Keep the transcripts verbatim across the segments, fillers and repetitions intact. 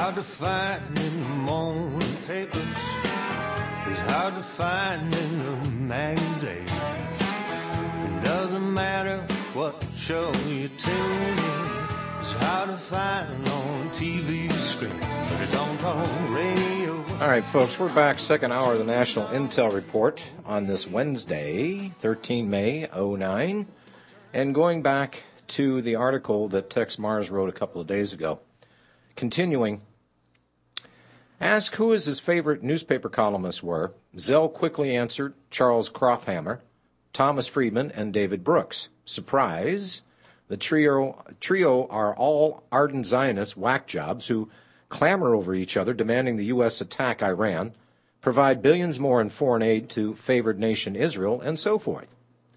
hard to find in the morning papers. It's hard to find in the magazines. It doesn't matter what show you tune in. It's hard to find on T V screen, but it's on talk radio. All right, folks, we're back. Second hour of the National Intel Report on this Wednesday, the thirteenth of May, oh nine. And going back to the article that Tex Mars wrote a couple of days ago. Continuing, ask who his favorite newspaper columnists were. Zell quickly answered Charles Krauthammer, Thomas Friedman, and David Brooks. Surprise! The trio, trio are all ardent Zionist whack jobs who clamor over each other, demanding the U S attack Iran, provide billions more in foreign aid to favored nation Israel, and so forth.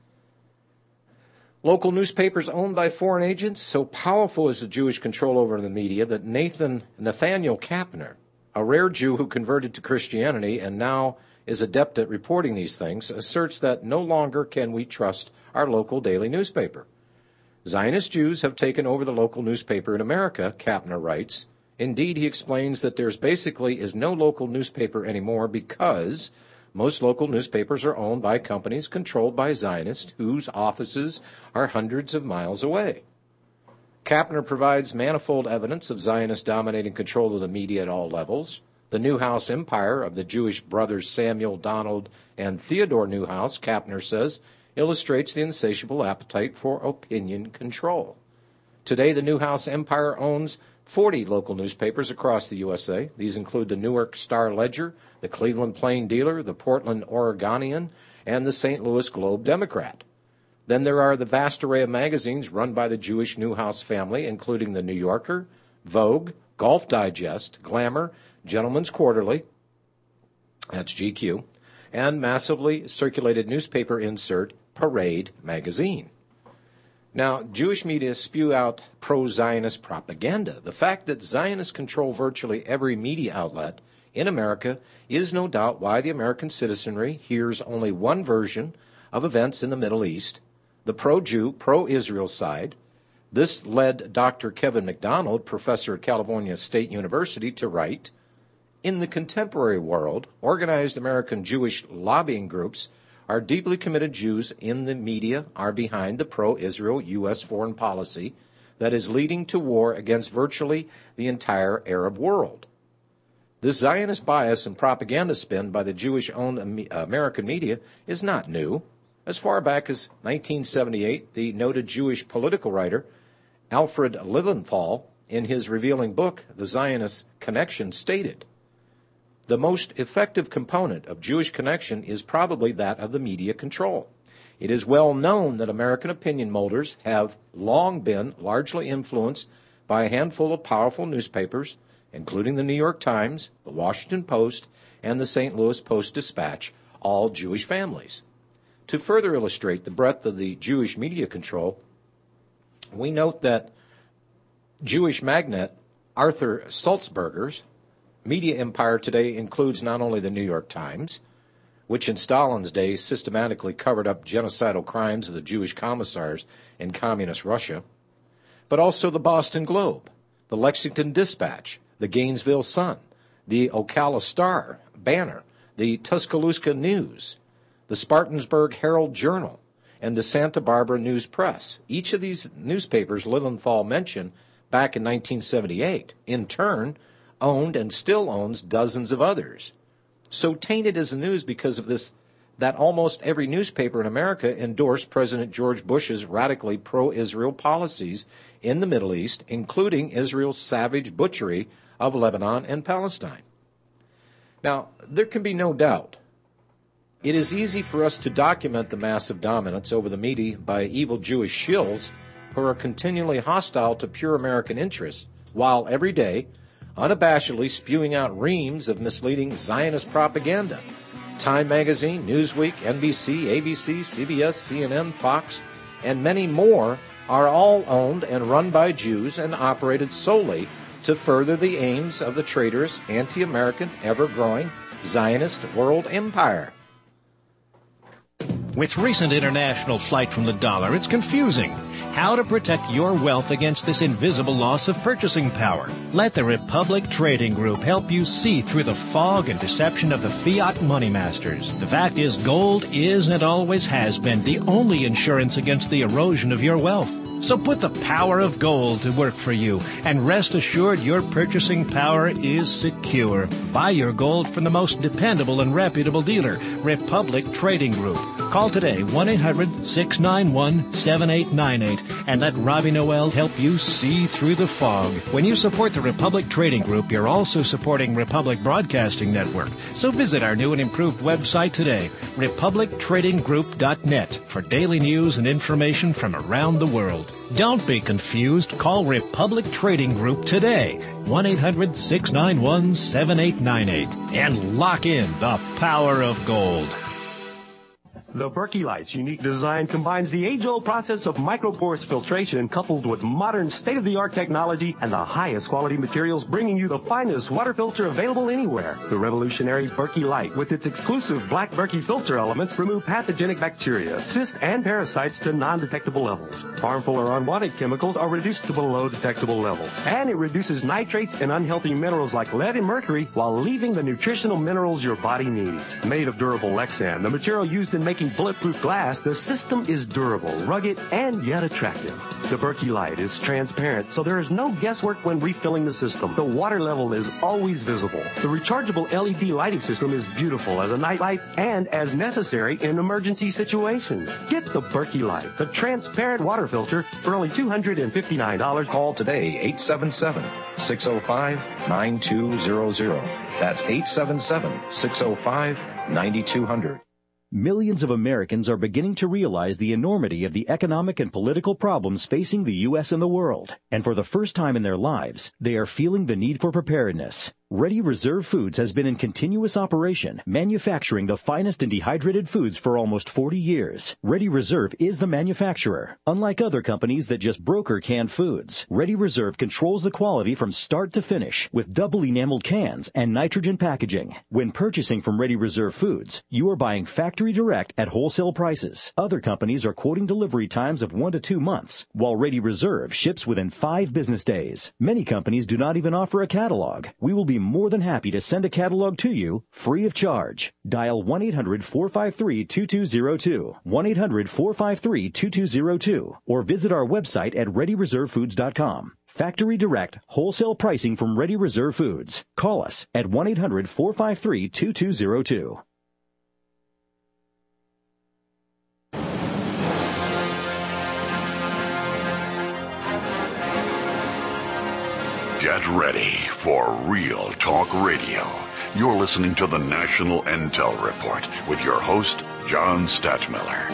Local newspapers owned by foreign agents, so powerful is the Jewish control over the media that Nathan Nathaniel Kapner, a rare Jew who converted to Christianity and now is adept at reporting these things, asserts that no longer can we trust our local daily newspaper. Zionist Jews have taken over the local newspaper in America, Kapner writes. Indeed, he explains that there's basically is no local newspaper anymore because most local newspapers are owned by companies controlled by Zionists whose offices are hundreds of miles away. Kapner provides manifold evidence of Zionist dominating control of the media at all levels. The Newhouse empire of the Jewish brothers Samuel, Donald, and Theodore Newhouse, Kapner says, illustrates the insatiable appetite for opinion control. Today, the Newhouse empire owns forty local newspapers across the U S A. These include the Newark Star-Ledger, the Cleveland Plain Dealer, the Portland Oregonian, and the Saint Louis Globe-Democrat. Then there are the vast array of magazines run by the Jewish Newhouse family, including the New Yorker, Vogue, Golf Digest, Glamour, Gentleman's Quarterly, that's G Q, and massively circulated newspaper insert Parade magazine. Now, Jewish media spew out pro-Zionist propaganda. The fact that Zionists control virtually every media outlet in America is no doubt why the American citizenry hears only one version of events in the Middle East, the pro-Jew, pro-Israel side. This led Doctor Kevin McDonald, professor at California State University, to write, in the contemporary world, organized American Jewish lobbying groups are deeply committed Jews in the media are behind the pro-Israel U S foreign policy that is leading to war against virtually the entire Arab world. This Zionist bias and propaganda spin by the Jewish-owned American media is not new. As far back as nineteen seventy-eight, the noted Jewish political writer Alfred Lilienthal, in his revealing book, The Zionist Connection, stated, the most effective component of Jewish connection is probably that of the media control. It is well known that American opinion molders have long been largely influenced by a handful of powerful newspapers, including the New York Times, the Washington Post, and the Saint Louis Post-Dispatch, all Jewish families. To further illustrate the breadth of the Jewish media control, we note that Jewish magnate Arthur Sulzberger's media empire today includes not only the New York Times, which in Stalin's day systematically covered up genocidal crimes of the Jewish commissars in communist Russia, but also the Boston Globe, the Lexington Dispatch, the Gainesville Sun, the Ocala Star Banner, the Tuscaloosa News, the Spartansburg Herald Journal, and the Santa Barbara News Press. Each of these newspapers Lilienthal mentioned back in nineteen seventy-eight, in turn, owned and still owns dozens of others. So tainted is the news because of this, that almost every newspaper in America endorsed President George Bush's radically pro-Israel policies in the Middle East, including Israel's savage butchery of Lebanon and Palestine. Now, there can be no doubt. It is easy for us to document the massive dominance over the media by evil Jewish shills who are continually hostile to pure American interests, while every day unabashedly spewing out reams of misleading Zionist propaganda. Time Magazine, Newsweek, N B C, A B C, C B S, C N N, Fox, and many more are all owned and run by Jews and operated solely to further the aims of the traitorous, anti-American, ever-growing Zionist world empire. With recent international flight from the dollar, it's confusing. How to protect your wealth against this invisible loss of purchasing power. Let the Republic Trading Group help you see through the fog and deception of the fiat money masters. The fact is, gold is and always has been the only insurance against the erosion of your wealth. So put the power of gold to work for you, and rest assured your purchasing power is secure. Buy your gold from the most dependable and reputable dealer, Republic Trading Group. Call today, one eight hundred six nine one seven eight nine eight, and let Robbie Noel help you see through the fog. When you support the Republic Trading Group, you're also supporting Republic Broadcasting Network. So visit our new and improved website today, republic trading group dot net, for daily news and information from around the world. Don't be confused. Call Republic Trading Group today, one eight hundred six nine one seven eight nine eight, and lock in the power of gold. The Berkey Light's unique design combines the age-old process of microporous filtration coupled with modern state-of-the-art technology and the highest quality materials, bringing you the finest water filter available anywhere. The revolutionary Berkey Light, with its exclusive black Berkey filter elements, remove pathogenic bacteria, cysts, and parasites to non-detectable levels. Harmful or unwanted chemicals are reduced to below detectable levels. And it reduces nitrates and unhealthy minerals like lead and mercury while leaving the nutritional minerals your body needs. Made of durable Lexan, the material used in making bulletproof glass, the system is durable, rugged, and yet attractive. The Berkey Light is transparent, so there is no guesswork when refilling the system. The water level is always visible. The rechargeable L E D lighting system is beautiful as a nightlight and as necessary in emergency situations. Get the Berkey Light, the transparent water filter, for only two hundred fifty-nine dollars. Call today, eight seven seven, six oh five, nine two zero zero. That's eight seven seven, six oh five, nine two zero zero. Millions of Americans are beginning to realize the enormity of the economic and political problems facing the U S and the world. And for the first time in their lives, they are feeling the need for preparedness. Ready Reserve Foods has been in continuous operation, manufacturing the finest in dehydrated foods for almost forty years. Ready Reserve is the manufacturer. Unlike other companies that just broker canned foods, Ready Reserve controls the quality from start to finish with double enameled cans and nitrogen packaging. When purchasing from Ready Reserve Foods, you are buying factory direct at wholesale prices. Other companies are quoting delivery times of one to two months, while Ready Reserve ships within five business days. Many companies do not even offer a catalog. We will be more than happy to send a catalog to you free of charge. Dial one eight hundred four five three two two zero two, one eight hundred four five three two two zero two, or visit our website at ready reserve foods dot com. Factory direct, wholesale pricing from Ready Reserve Foods. Call us at one eight hundred four five three two two zero two. Get ready for Real Talk Radio. You're listening to the National Intel Report with your host, John Stadtmiller.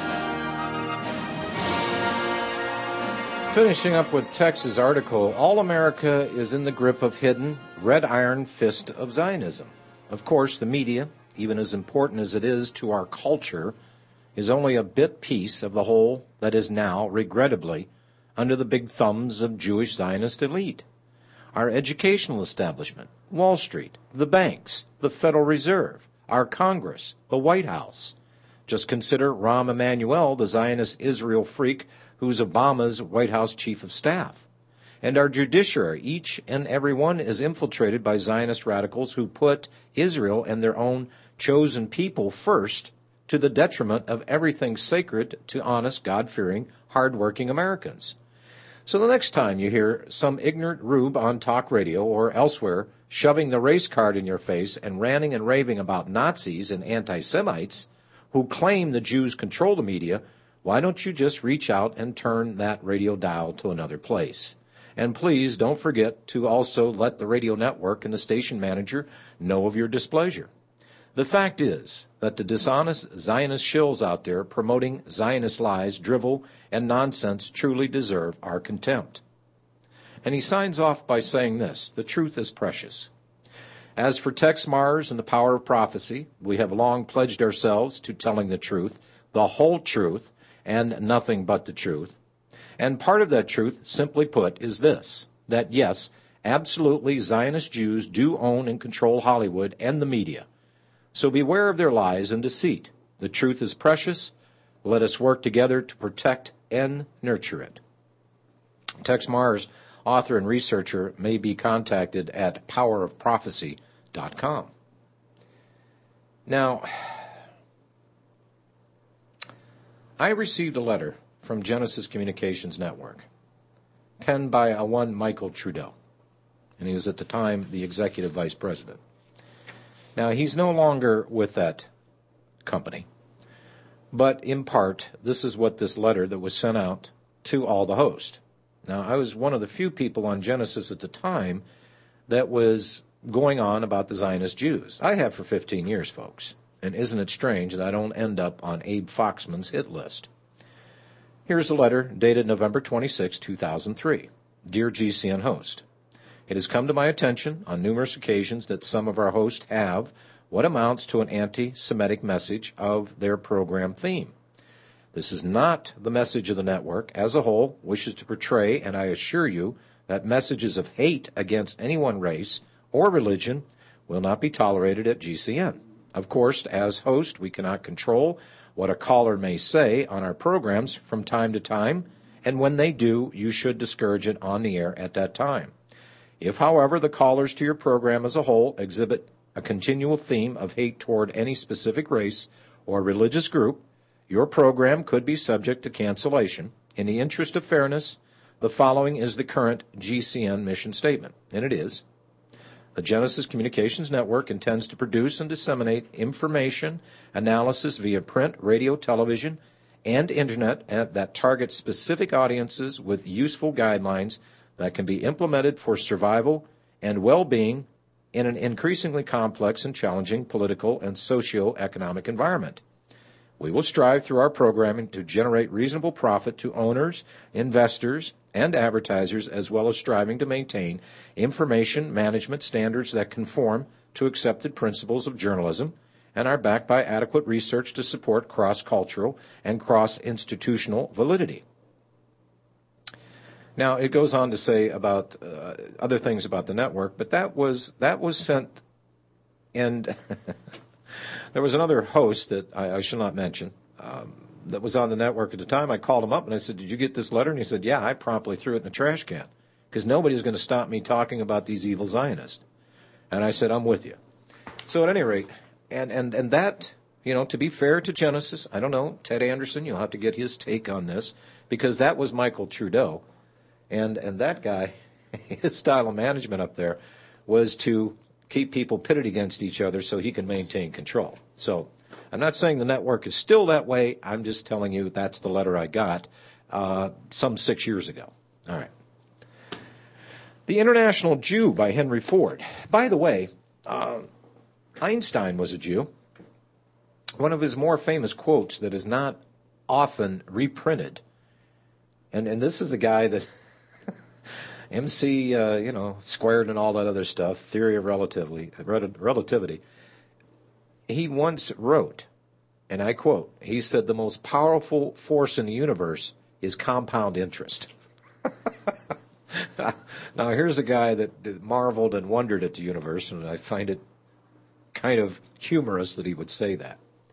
Finishing up with Tex's article, All America is in the grip of hidden red iron fist of Zionism. Of course, the media, even as important as it is to our culture, is only a bit piece of the whole that is now, regrettably, under the big thumbs of Jewish Zionist elite. Our educational establishment, Wall Street, the banks, the Federal Reserve, our Congress, the White House. Just consider Rahm Emanuel, the Zionist Israel freak who's Obama's White House chief of staff. And our judiciary, each and every one is infiltrated by Zionist radicals who put Israel and their own chosen people first, to the detriment of everything sacred to honest, God-fearing, hard-working Americans. So the next time you hear some ignorant rube on talk radio or elsewhere shoving the race card in your face and ranting and raving about Nazis and anti-Semites who claim the Jews control the media, why don't you just reach out and turn that radio dial to another place? And please don't forget to also let the radio network and the station manager know of your displeasure. The fact is that the dishonest Zionist shills out there promoting Zionist lies, drivel, and nonsense truly deserve our contempt. And he signs off by saying this: the truth is precious. As for Tex Mars and the power of prophecy, we have long pledged ourselves to telling the truth, the whole truth, and nothing but the truth. And part of that truth, simply put, is this, that yes, absolutely Zionist Jews do own and control Hollywood and the media. So beware of their lies and deceit. The truth is precious. Let us work together to protect and nurture it. Tex Mars, author and researcher, may be contacted at power of prophecy dot com. Now, I received a letter from Genesis Communications Network, penned by a one Michael Trudeau, and he was at the time the executive vice president. Now, he's no longer with that company, but in part, this is what this letter that was sent out to all the hosts. Now, I was one of the few people on Genesis at the time that was going on about the Zionist Jews. I have for fifteen years, folks, and isn't it strange that I don't end up on Abe Foxman's hit list? Here's a letter dated November twenty-sixth, two thousand three. Dear G C N host, it has come to my attention on numerous occasions that some of our hosts have what amounts to an anti-Semitic message of their program theme. This is not the message of the network as a whole wishes to portray, and I assure you that messages of hate against any one race or religion will not be tolerated at G C N. Of course, as host, we cannot control what a caller may say on our programs from time to time, and when they do, you should discourage it on the air at that time. If, however, the callers to your program as a whole exhibit a continual theme of hate toward any specific race or religious group, your program could be subject to cancellation. In the interest of fairness, the following is the current G C N mission statement, and it is: the Genesis Communications Network intends to produce and disseminate information, analysis via print, radio, television, and internet that targets specific audiences with useful guidelines that can be implemented for survival and well-being in an increasingly complex and challenging political and socio-economic environment. We will strive through our programming to generate reasonable profit to owners, investors, and advertisers, as well as striving to maintain information management standards that conform to accepted principles of journalism and are backed by adequate research to support cross-cultural and cross-institutional validity. Now, it goes on to say about uh, other things about the network, but that was that was sent, and there was another host that I, I shall not mention um, that was on the network at the time. I called him up and I said, "Did you get this letter?" And he said, "Yeah." I promptly threw it in the trash can because nobody's going to stop me talking about these evil Zionists. And I said, "I'm with you." So at any rate, and and and that, you know, to be fair to Genesis, I don't know, Ted Anderson, you'll have to get his take on this, because that was Michael Trudeau. And and that guy, his style of management up there was to keep people pitted against each other so he can maintain control. So I'm not saying the network is still that way. I'm just telling you that's the letter I got uh, some six years ago. All right. The International Jew by Henry Ford. By the way, uh, Einstein was a Jew. One of his more famous quotes that is not often reprinted, and, and this is the guy that M C, uh, you know, squared and all that other stuff, theory of relativity, relativity. He once wrote, and I quote, he said, "The most powerful force in the universe is compound interest." Now, here's a guy that marveled and wondered at the universe, and I find it kind of humorous that he would say that.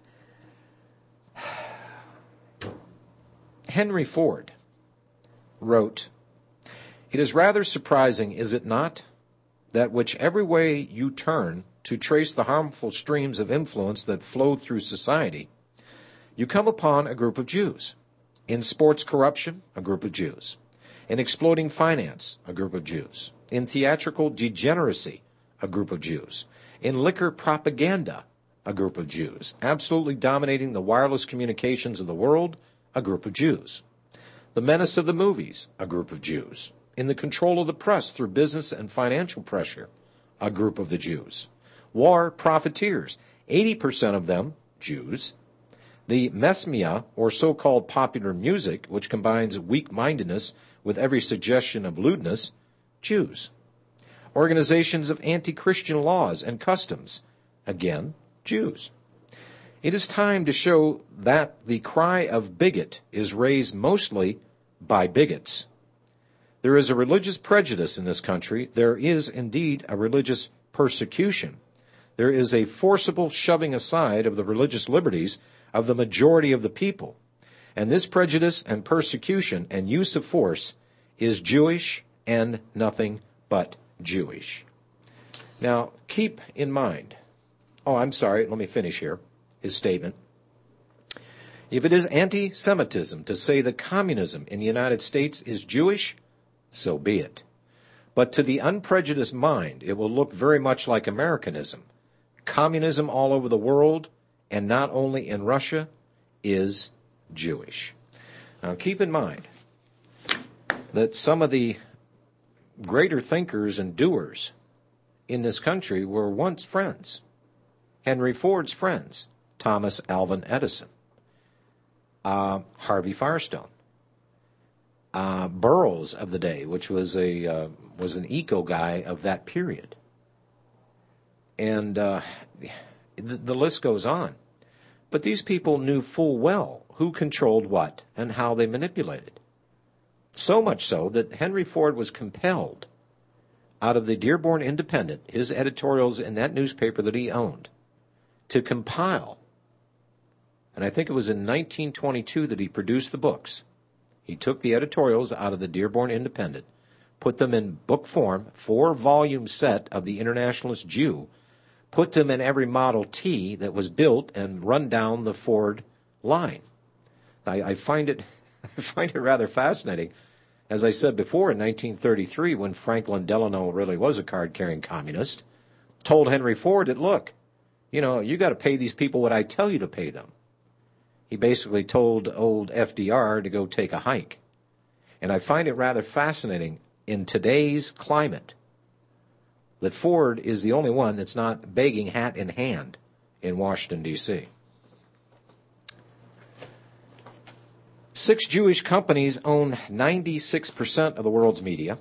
Henry Ford wrote, "It is rather surprising, is it not, that whichever way you turn to trace the harmful streams of influence that flow through society, you come upon a group of Jews. In sports corruption, a group of Jews. In exploding finance, a group of Jews. In theatrical degeneracy, a group of Jews. In liquor propaganda, a group of Jews. Absolutely dominating the wireless communications of the world, a group of Jews. The menace of the movies, a group of Jews. In the control of the press through business and financial pressure, a group of the Jews. War profiteers, eighty percent of them Jews. The mesmia, or so-called popular music, which combines weak-mindedness with every suggestion of lewdness, Jews. Organizations of anti-Christian laws and customs, again, Jews. It is time to show that the cry of bigot is raised mostly by bigots. There is a religious prejudice in this country. There is indeed a religious persecution. There is a forcible shoving aside of the religious liberties of the majority of the people. And this prejudice and persecution and use of force is Jewish and nothing but Jewish. Now, keep in mind, oh, I'm sorry, let me finish here, his statement. If it is anti-Semitism to say that communism in the United States is Jewish, so be it. But to the unprejudiced mind, it will look very much like Americanism. Communism all over the world, and not only in Russia, is Jewish. Now keep in mind that some of the greater thinkers and doers in this country were once friends. Henry Ford's friends, Thomas Alva Edison, uh, Harvey Firestone, uh, Burroughs of the day, which was a uh, was an eco guy of that period, and uh, the, the list goes on. But these people knew full well who controlled what and how they manipulated. So much so that Henry Ford was compelled, out of the Dearborn Independent, his editorials in that newspaper that he owned, to compile, and I think it was in nineteen twenty-two that he produced the books. He took the editorials out of the Dearborn Independent, put them in book form, four-volume set of the Internationalist Jew, put them in every Model T that was built and run down the Ford line. I, I find it, I find it rather fascinating. As I said before, in nineteen thirty-three, when Franklin Delano really was a card-carrying communist, told Henry Ford that, look, you know, you got to pay these people what I tell you to pay them. He basically told old F D R to go take a hike. And I find it rather fascinating in today's climate that Ford is the only one that's not begging hat in hand in Washington, D C Six Jewish companies own ninety-six percent of the world's media.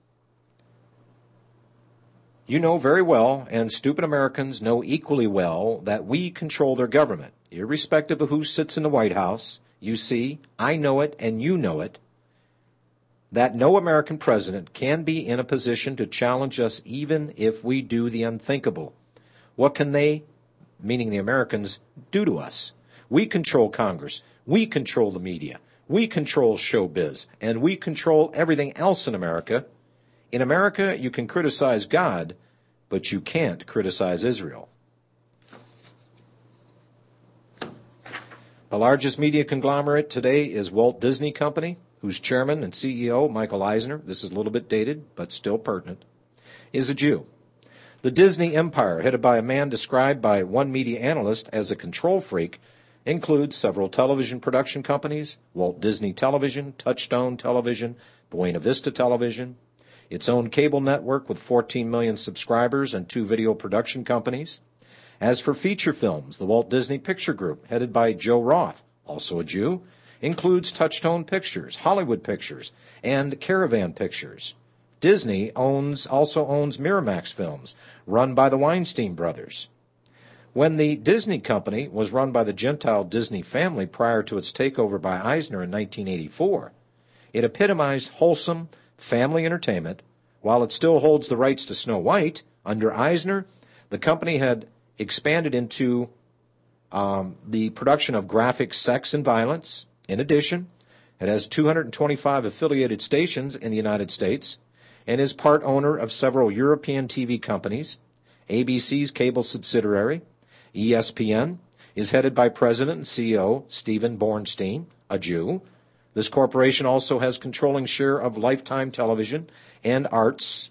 You know very well, and stupid Americans know equally well, that we control their government, irrespective of who sits in the White House. You see, I know it, and you know it, that no American president can be in a position to challenge us even if we do the unthinkable. What can they, meaning the Americans, do to us? We control Congress. We control the media. We control showbiz. And we control everything else in America. In America, you can criticize God, but you can't criticize Israel. The largest media conglomerate today is Walt Disney Company, whose chairman and C E O, Michael Eisner, this is a little bit dated, but still pertinent, is a Jew. The Disney empire, headed by a man described by one media analyst as a control freak, includes several television production companies, Walt Disney Television, Touchstone Television, Buena Vista Television, its own cable network with fourteen million subscribers and two video production companies. As for feature films, the Walt Disney Picture Group, headed by Joe Roth, also a Jew, includes Touchstone Pictures, Hollywood Pictures, and Caravan Pictures. Disney owns also owns Miramax Films, run by the Weinstein brothers. When the Disney Company was run by the Gentile Disney family prior to its takeover by Eisner in nineteen eighty-four, it epitomized wholesome family entertainment. While it still holds the rights to Snow White, under Eisner, the company had expanded into um, the production of graphic sex and violence. In addition, it has two hundred twenty-five affiliated stations in the United States and is part owner of several European T V companies. A B C's cable subsidiary, E S P N, is headed by President and C E O Stephen Bornstein, a Jew. This corporation also has controlling share of Lifetime Television and Arts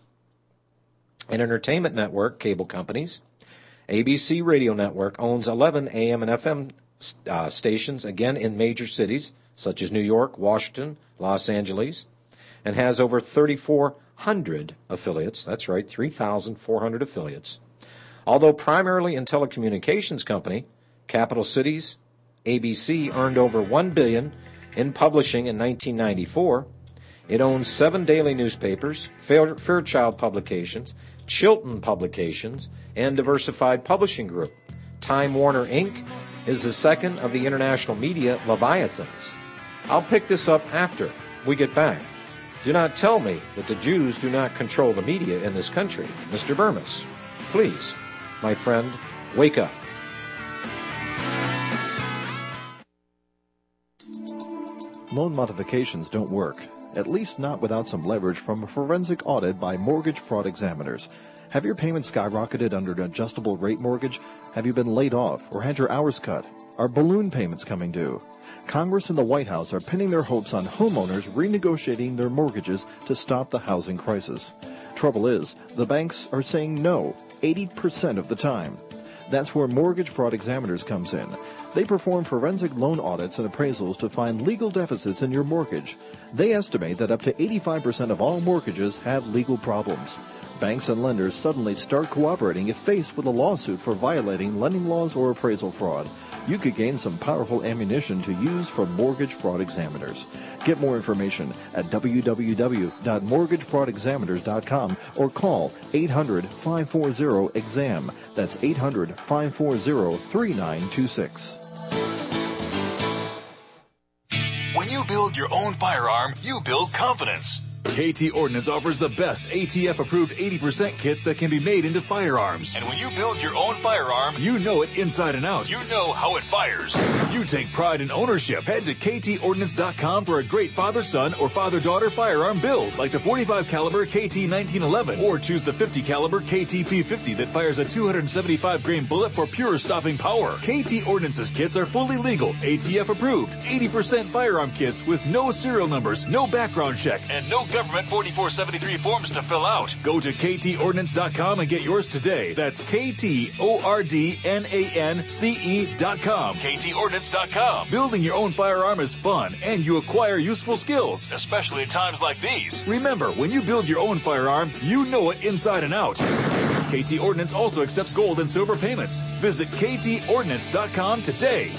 and Entertainment Network cable companies. A B C Radio Network owns eleven A M and F M uh, stations, again in major cities such as New York, Washington, Los Angeles, and has over thirty-four hundred affiliates. That's right, three thousand four hundred affiliates. Although primarily in telecommunications company, Capital Cities, A B C earned over one billion dollars in publishing in nineteen ninety-four. It owns seven daily newspapers, Fair, Fairchild Publications, Chilton Publications, and Diversified Publishing Group. Time Warner Incorporated is the second of the international media leviathans. I'll pick this up after we get back. Do not tell me that the Jews do not control the media in this country. Mister Burmis, please, my friend, wake up. loan modifications don't work, at least not without some leverage from a forensic audit by mortgage fraud examiners. Have your payments skyrocketed under an adjustable rate mortgage? Have you been laid off or had your hours cut? Are balloon payments coming due? Congress and the White House are pinning their hopes on homeowners renegotiating their mortgages to stop the housing crisis. Trouble is, the banks are saying no eighty percent of the time. That's where mortgage fraud examiners comes in. They perform forensic loan audits and appraisals to find legal deficits in your mortgage. They estimate that up to eighty-five percent of all mortgages have legal problems. Banks and lenders suddenly start cooperating if faced with a lawsuit for violating lending laws or appraisal fraud. You could gain some powerful ammunition to use from mortgage fraud examiners. Get more information at w w w dot mortgage fraud examiners dot com or call eight hundred, five four zero, E X A M. That's eight hundred, five four zero, three nine two six. When you build your own firearm, you build confidence. K T Ordnance offers the best A T F-approved eighty percent kits that can be made into firearms. And when you build your own firearm, you know it inside and out. You know how it fires. You take pride in ownership. Head to k t ordnance dot com for a great father-son or father-daughter firearm build, like the forty-five caliber K T nineteen eleven, or choose the fifty caliber K T P fifty that fires a two hundred seventy-five grain bullet for pure stopping power. K T Ordnance's kits are fully legal, A T F-approved, eighty percent firearm kits with no serial numbers, no background check, and no government forty-four seventy-three forms to fill out. Go to k t ordnance dot com and get yours today. That's K T O R D N A N C E dot com. k t ordnance dot com. Building your own firearm is fun, and you acquire useful skills, especially in times like these. Remember, when you build your own firearm, you know it inside and out. K T Ordnance also accepts gold and silver payments. Visit k t ordnance dot com today.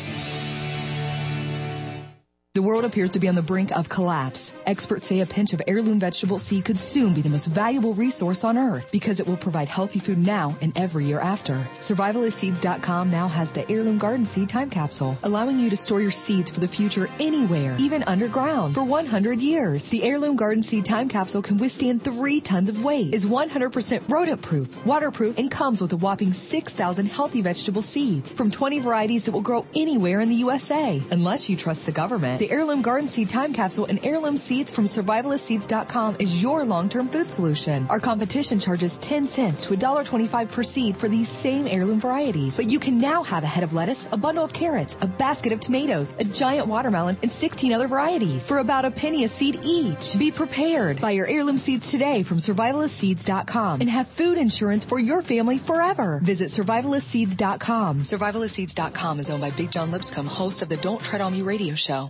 The world appears to be on the brink of collapse. Experts say a pinch of heirloom vegetable seed could soon be the most valuable resource on Earth because it will provide healthy food now and every year after. Survivalist Seeds dot com now has the Heirloom Garden Seed Time Capsule, allowing you to store your seeds for the future anywhere, even underground, for one hundred years. The Heirloom Garden Seed Time Capsule can withstand three tons of weight, is one hundred percent rodent-proof, waterproof, and comes with a whopping six thousand healthy vegetable seeds from twenty varieties that will grow anywhere in the U S A, unless you trust the government. The Heirloom Garden Seed Time Capsule and heirloom seeds from Survivalist Seeds dot com is your long-term food solution. Our competition charges ten cents to one dollar twenty-five per seed for these same heirloom varieties. But you can now have a head of lettuce, a bundle of carrots, a basket of tomatoes, a giant watermelon, and sixteen other varieties for about a penny a seed each. Be prepared. Buy your heirloom seeds today from Survivalist Seeds dot com and have food insurance for your family forever. Visit Survivalist Seeds dot com. Survivalist Seeds dot com is owned by Big John Lipscomb, host of the Don't Tread on Me radio show.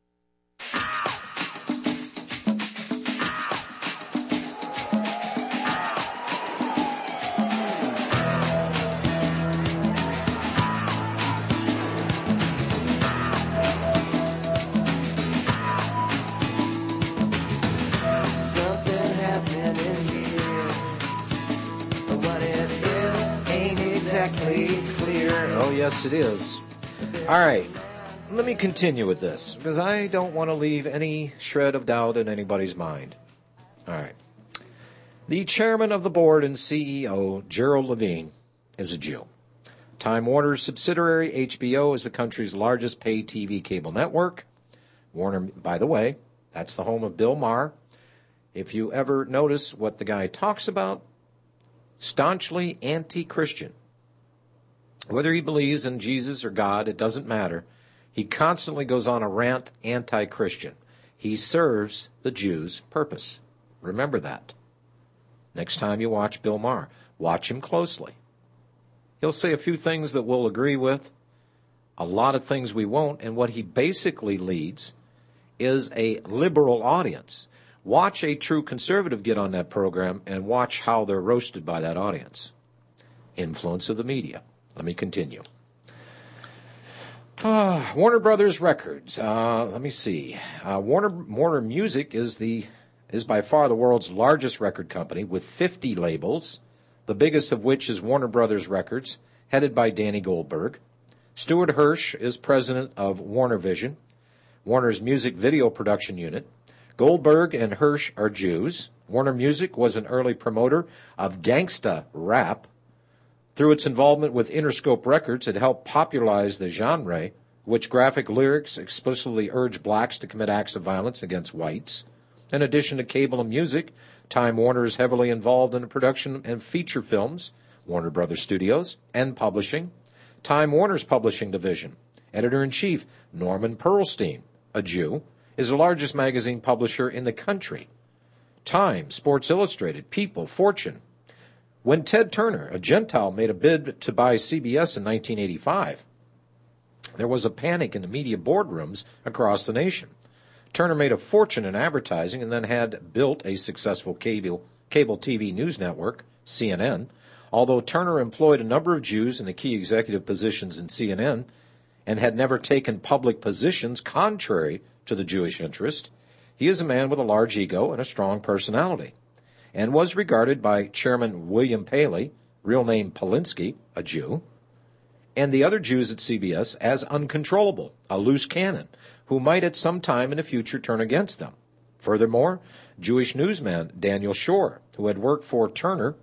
Oh, yes, it is. All right, let me continue with this, because I don't want to leave any shred of doubt in anybody's mind. All right. The chairman of the board and C E O, Gerald Levine, is a Jew. Time Warner's subsidiary, H B O, is the country's largest pay T V cable network. Warner, by the way, that's the home of Bill Maher. If you ever notice what the guy talks about, staunchly anti-Christian. Whether he believes in Jesus or God, it doesn't matter. He constantly goes on a rant anti-Christian. He serves the Jews' purpose. Remember that. Next time you watch Bill Maher, watch him closely. He'll say a few things that we'll agree with, a lot of things we won't, and what he basically leads is a liberal audience. Watch a true conservative get on that program and watch how they're roasted by that audience. Influence of the media. Let me continue. Uh, Warner Brothers Records. Uh, let me see. Uh, Warner Warner Music is the is by far the world's largest record company with fifty labels, the biggest of which is Warner Brothers Records, headed by Danny Goldberg. Stuart Hirsch is president of Warner Vision, Warner's music video production unit. Goldberg and Hirsch are Jews. Warner Music was an early promoter of gangsta rap. Through its involvement with Interscope Records, it helped popularize the genre which graphic lyrics explicitly urge blacks to commit acts of violence against whites. In addition to cable and music, Time Warner is heavily involved in the production and feature films, Warner Brothers Studios, and publishing. Time Warner's publishing division, editor-in-chief Norman Pearlstein, a Jew, is the largest magazine publisher in the country. Time, Sports Illustrated, People, Fortune. When Ted Turner, a Gentile, made a bid to buy C B S in nineteen eighty-five, there was a panic in the media boardrooms across the nation. Turner made a fortune in advertising and then had built a successful cable, cable T V news network, C N N. Although Turner employed a number of Jews in the key executive positions in C N N and had never taken public positions contrary to the Jewish interest, he is a man with a large ego and a strong personality, and was regarded by Chairman William Paley, real name Polinsky, a Jew, and the other Jews at C B S as uncontrollable, a loose cannon, who might at some time in the future turn against them. Furthermore, Jewish newsman Daniel Shore, who had worked for Turner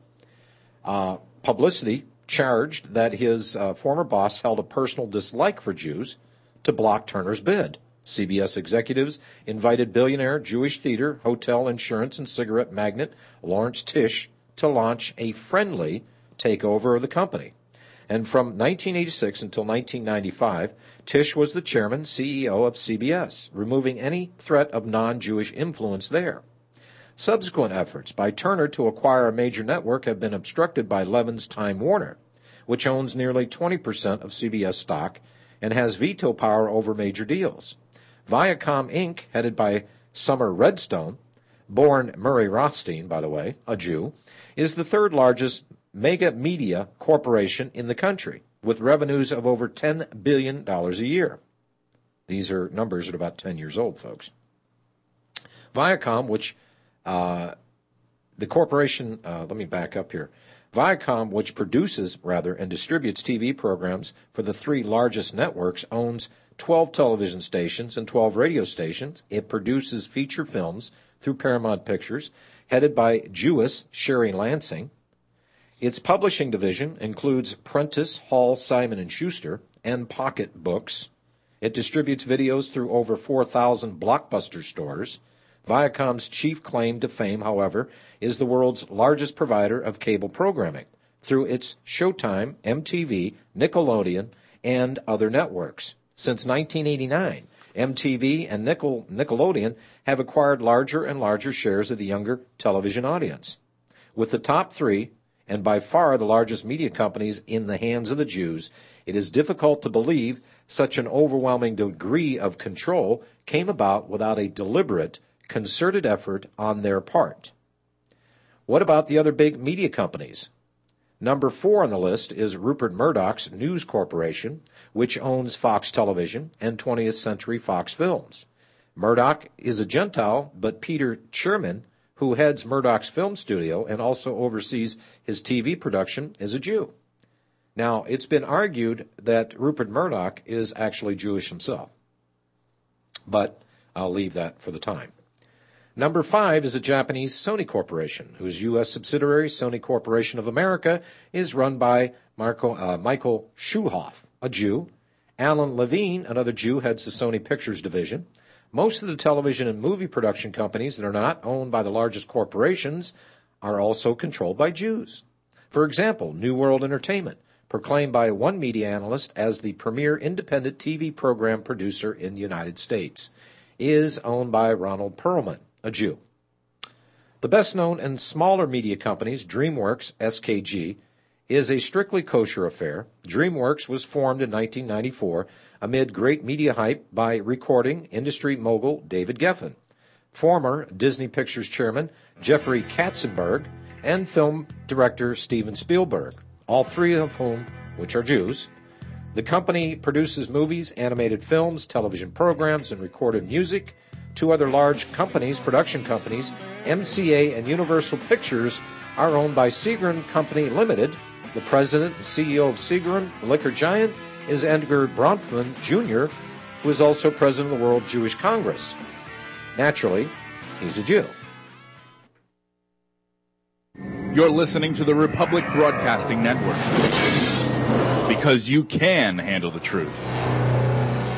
uh, Publicity, charged that his uh, former boss held a personal dislike for Jews to block Turner's bid. C B S executives invited billionaire Jewish theater, hotel, insurance, and cigarette magnate Lawrence Tisch to launch a friendly takeover of the company. And from nineteen eighty-six until nineteen ninety-five, Tisch was the chairman, C E O of C B S, removing any threat of non-Jewish influence there. Subsequent efforts by Turner to acquire a major network have been obstructed by Levin's Time Warner, which owns nearly twenty percent of C B S stock and has veto power over major deals. Viacom Incorporated, headed by Summer Redstone, born Murray Rothstein, by the way, a Jew, is the third largest mega media corporation in the country, with revenues of over ten billion dollars a year. These are numbers that are about ten years old, folks. Viacom, which uh, the corporation, uh, let me back up here. Viacom, which produces, rather, and distributes T V programs for the three largest networks, owns twelve television stations and twelve radio stations. It produces feature films through Paramount Pictures, headed by Jewess Sherry Lansing. Its publishing division includes Prentice, Hall, Simon and Schuster, and Pocket Books. It distributes videos through over four thousand Blockbuster stores. Viacom's chief claim to fame, however, is the world's largest provider of cable programming through its Showtime, M T V, Nickelodeon, and other networks. Since nineteen eighty-nine, M T V and Nickel- Nickelodeon have acquired larger and larger shares of the younger television audience. With the top three, and by far the largest media companies in the hands of the Jews, it is difficult to believe such an overwhelming degree of control came about without a deliberate, concerted effort on their part. What about the other big media companies? Number four on the list is Rupert Murdoch's News Corporation, which owns Fox Television and twentieth Century Fox Films. Murdoch is a Gentile, but Peter Cherman, who heads Murdoch's film studio and also oversees his T V production, is a Jew. Now, it's been argued that Rupert Murdoch is actually Jewish himself, but I'll leave that for the time. Number five is a Japanese Sony Corporation, whose U S subsidiary, Sony Corporation of America, is run by Marco, uh, Michael Schuhoff, a Jew. Alan Levine, another Jew, heads the Sony Pictures division. Most of the television and movie production companies that are not owned by the largest corporations are also controlled by Jews. For example, New World Entertainment, proclaimed by one media analyst as the premier independent T V program producer in the United States, is owned by Ronald Perlman, a Jew. The best-known and smaller media companies, DreamWorks, S K G, is a strictly kosher affair. DreamWorks was formed in nineteen ninety-four amid great media hype by recording industry mogul David Geffen, former Disney Pictures chairman Jeffrey Katzenberg, and film director Steven Spielberg, all three of whom, which are Jews. The company produces movies, animated films, television programs, and recorded music. Two other large companies, production companies, M C A and Universal Pictures, are owned by Seagram's Company Limited. The president and C E O of Seagram, the liquor giant, is Edgar Bronfman, Junior, who is also president of the World Jewish Congress. Naturally, he's a Jew. You're listening to the Republic Broadcasting Network, because you can handle the truth.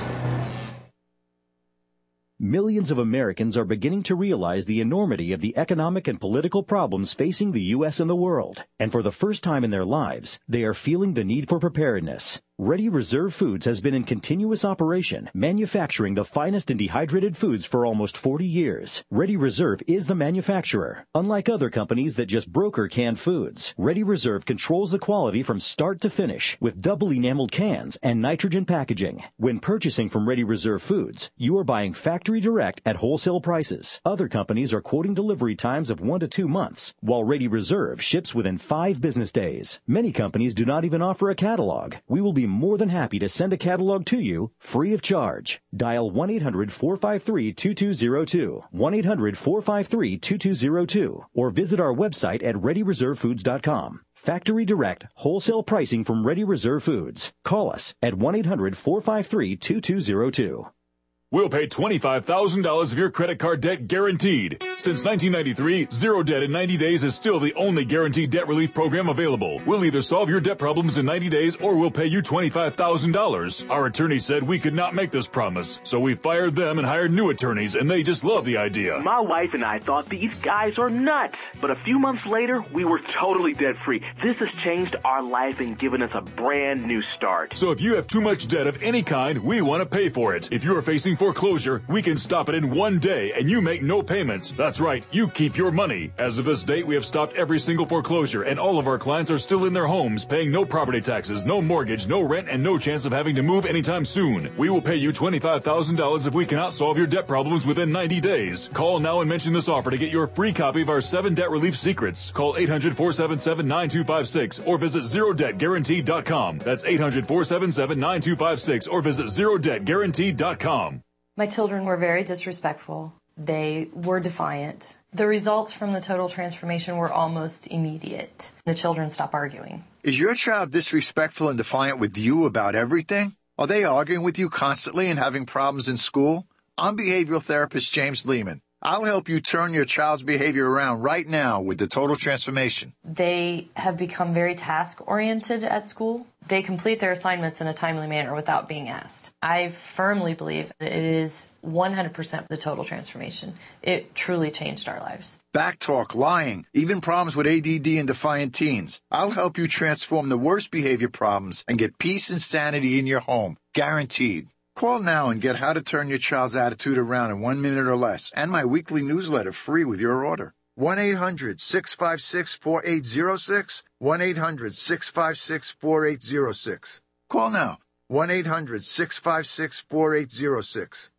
Millions of Americans are beginning to realize the enormity of the economic and political problems facing the U S and the world. And for the first time in their lives, they are feeling the need for preparedness. Ready Reserve Foods has been in continuous operation, manufacturing the finest and dehydrated foods for almost forty years. Ready Reserve is the manufacturer. Unlike other companies that just broker canned foods, Ready Reserve controls the quality from start to finish with double enameled cans and nitrogen packaging. When purchasing from Ready Reserve Foods, you are buying factory direct at wholesale prices. Other companies are quoting delivery times of one to two months, while Ready Reserve ships within five business days. Many companies do not even offer a catalog. We will be more than happy to send a catalog to you free of charge. Dial one eight hundred four five three two two zero two, one eight hundred four five three two two zero two, or visit our website at ready reserve foods dot com. Factory direct, wholesale pricing from Ready Reserve Foods. Call us at one eight hundred four five three two two zero two. We'll pay twenty-five thousand dollars of your credit card debt guaranteed. Since nineteen ninety-three, Zero Debt in ninety days is still the only guaranteed debt relief program available. We'll either solve your debt problems in ninety days or we'll pay you twenty-five thousand dollars. Our attorney said we could not make this promise, so we fired them and hired new attorneys, and they just love the idea. My wife and I thought these guys are nuts, but a few months later, we were totally debt-free. This has changed our life and given us a brand new start. So if you have too much debt of any kind, we want to pay for it. If you are facing foreclosure, we can stop it in one day and you make no payments. That's right, you keep your money. As of this date, we have stopped every single foreclosure and all of our clients are still in their homes, paying no property taxes, no mortgage, no rent, and no chance of having to move anytime soon. We will pay you twenty-five thousand dollars if we cannot solve your debt problems within ninety days. Call now and mention this offer to get your free copy of our seven debt relief secrets. Call eight hundred four seven seven nine two five six or visit zero debt guaranteed dot com. That's eight hundred four seven seven nine two five six or visit zero debt guaranteed dot com. My children were very disrespectful. They were defiant. The results from the total transformation were almost immediate. The children stopped arguing. Is your child disrespectful and defiant with you about everything? Are they arguing with you constantly and having problems in school? I'm behavioral therapist James Lehman. I'll help you turn your child's behavior around right now with the total transformation. They have become very task-oriented at school. They complete their assignments in a timely manner without being asked. I firmly believe it is one hundred percent the total transformation. It truly changed our lives. Backtalk, lying, even problems with A D D and defiant teens. I'll help you transform the worst behavior problems and get peace and sanity in your home. Guaranteed. Call now and get How to Turn Your Child's Attitude Around in one minute or less and my weekly newsletter free with your order. one eight hundred six five six four eight zero six, one eight hundred six five six four eight zero six. Call now, one eight hundred six five six four eight zero six.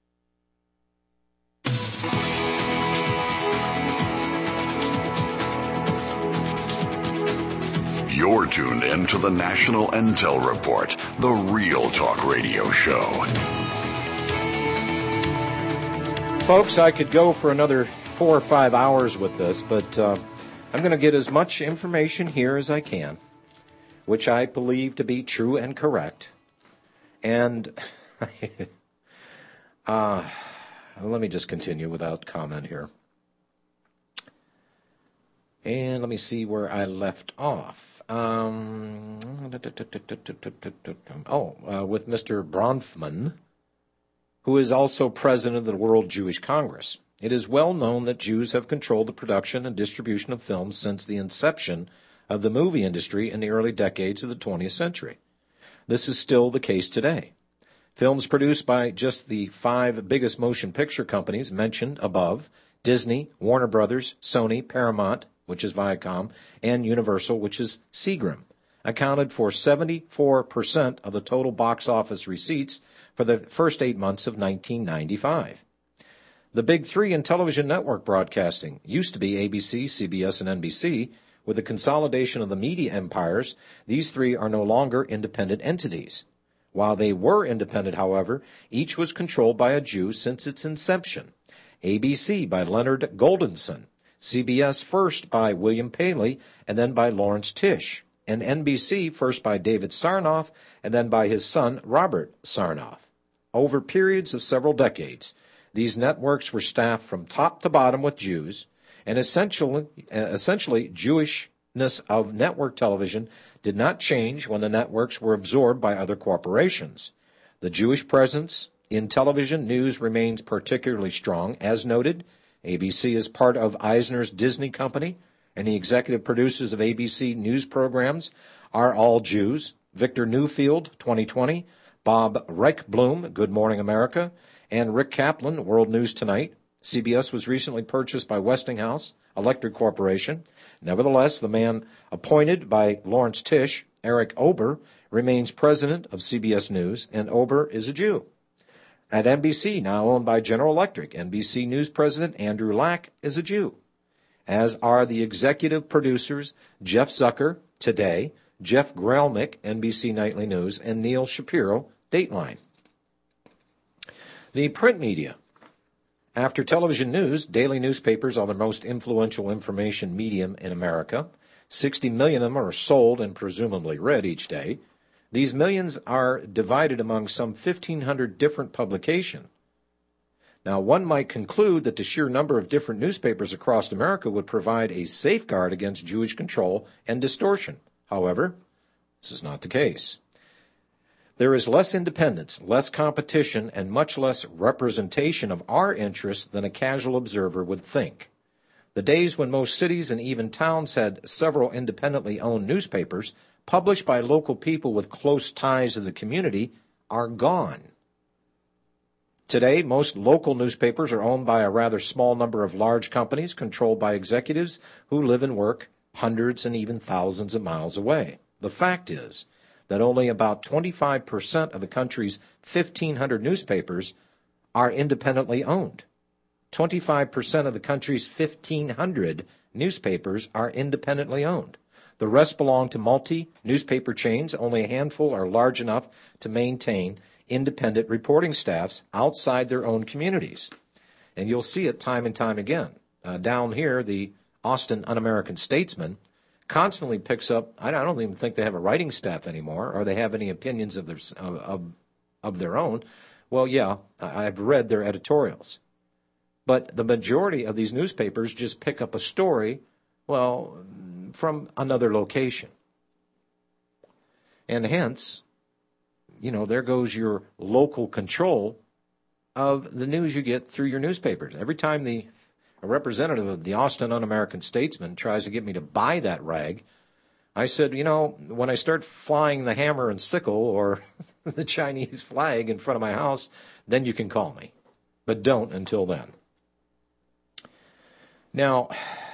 You're tuned in to the National Intel Report, the Real Talk Radio Show. Folks, I could go for another four or five hours with this, but uh, I'm going to get as much information here as I can, which I believe to be true and correct. And uh, let me just continue without comment here. And let me see where I left off. Um, oh, uh, with Mister Bronfman, who is also president of the World Jewish Congress. It is well known that Jews have controlled the production and distribution of films since the inception of the movie industry in the early decades of the twentieth century. This is still the case today. Films produced by just the five biggest motion picture companies mentioned above, Disney, Warner Brothers, Sony, Paramount, which is Viacom, and Universal, which is Seagram, accounted for seventy-four percent of the total box office receipts for the first eight months of nineteen ninety-five. The big three in television network broadcasting used to be A B C, C B S, and N B C. With the consolidation of the media empires, these three are no longer independent entities. While they were independent, however, each was controlled by a Jew since its inception. A B C by Leonard Goldenson, C B S first by William Paley, and then by Lawrence Tisch, and N B C first by David Sarnoff, and then by his son Robert Sarnoff. Over periods of several decades, these networks were staffed from top to bottom with Jews, and essentially, essentially Jewishness of network television did not change when the networks were absorbed by other corporations. The Jewish presence In television, news remains particularly strong. As noted, A B C is part of Eisner's Disney Company, and the executive producers of A B C news programs are all Jews. Victor Newfield, twenty twenty, Bob Reichblum, Good Morning America, and Rick Kaplan, World News Tonight. C B S was recently purchased by Westinghouse Electric Corporation. Nevertheless, the man appointed by Lawrence Tisch, Eric Ober, remains president of C B S News, and Ober is a Jew. At N B C, now owned by General Electric, N B C News president Andrew Lack is a Jew, as are the executive producers Jeff Zucker, Today, Jeff Grelnick, N B C Nightly News, and Neil Shapiro, Dateline. The print media. After television news, daily newspapers are the most influential information medium in America. sixty million of them are sold and presumably read each day. These millions are divided among some fifteen hundred different publications. Now, one might conclude that the sheer number of different newspapers across America would provide a safeguard against Jewish control and distortion. However, this is not the case. There is less independence, less competition, and much less representation of our interests than a casual observer would think. The days when most cities and even towns had several independently owned newspapers published by local people with close ties to the community are gone. Today, most local newspapers are owned by a rather small number of large companies controlled by executives who live and work hundreds and even thousands of miles away. The fact is that only about twenty-five percent of the country's fifteen hundred newspapers are independently owned. twenty-five percent of the country's fifteen hundred newspapers are independently owned. The rest belong to multi-newspaper chains. Only a handful are large enough to maintain independent reporting staffs outside their own communities. And you'll see it time and time again. Uh, down here, the Austin Un-American Statesman constantly picks up, I don't even think they have a writing staff anymore, or they have any opinions of their, of, of their own. Well, yeah, I've read their editorials. But the majority of these newspapers just pick up a story, well, from another location. And hence, you know, there goes your local control of the news you get through your newspapers. Every time the a representative of the Austin Un-American Statesman tries to get me to buy that rag, I said, you know, when I start flying the hammer and sickle or the Chinese flag in front of my house, then you can call me. But don't until then. Now,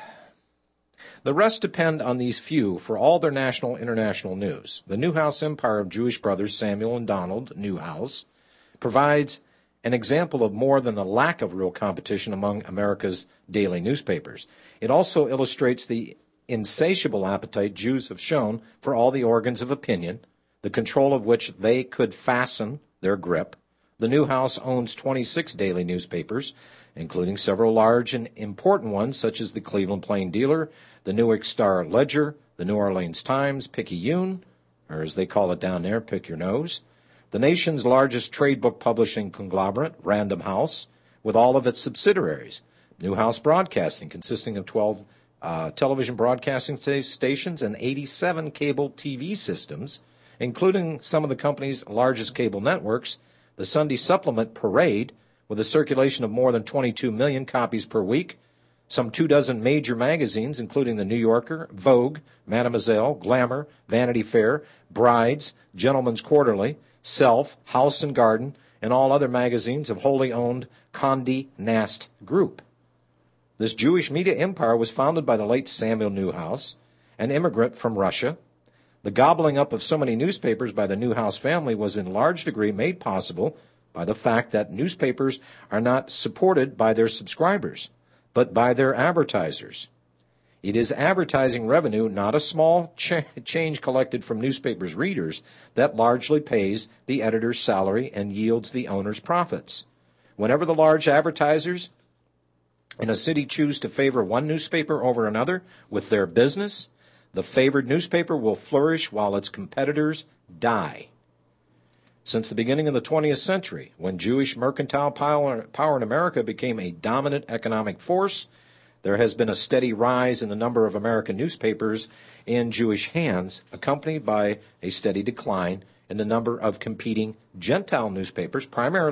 the rest depend on these few for all their national and international news. The Newhouse empire of Jewish brothers Samuel and Donald Newhouse provides an example of more than the lack of real competition among America's daily newspapers. It also illustrates the insatiable appetite Jews have shown for all the organs of opinion, the control of which they could fasten their grip. The Newhouse owns twenty-six daily newspapers, including several large and important ones such as the Cleveland Plain Dealer, the Newark Star Ledger, the New Orleans Times, Picayune, or as they call it down there, Pick Your Nose, the nation's largest trade book publishing conglomerate, Random House, with all of its subsidiaries, Newhouse Broadcasting, consisting of twelve uh, television broadcasting st- stations and eighty-seven cable T V systems, including some of the company's largest cable networks, the Sunday Supplement Parade, with a circulation of more than twenty-two million copies per week, some two dozen major magazines, including the New Yorker, Vogue, Mademoiselle, Glamour, Vanity Fair, Brides, Gentleman's Quarterly, Self, House and Garden, and all other magazines of wholly owned Condé Nast Group. This Jewish media empire was founded by the late Samuel Newhouse, an immigrant from Russia. The gobbling up of so many newspapers by the Newhouse family was in large degree made possible by the fact that newspapers are not supported by their subscribers, but by their advertisers. It is advertising revenue, not a small ch- change collected from newspapers' readers, that largely pays the editor's salary and yields the owner's profits. Whenever the large advertisers in a city choose to favor one newspaper over another with their business, the favored newspaper will flourish while its competitors die. Since the beginning of the twentieth century, when Jewish mercantile power, power in America became a dominant economic force, there has been a steady rise in the number of American newspapers in Jewish hands, accompanied by a steady decline in the number of competing Gentile newspapers, primarily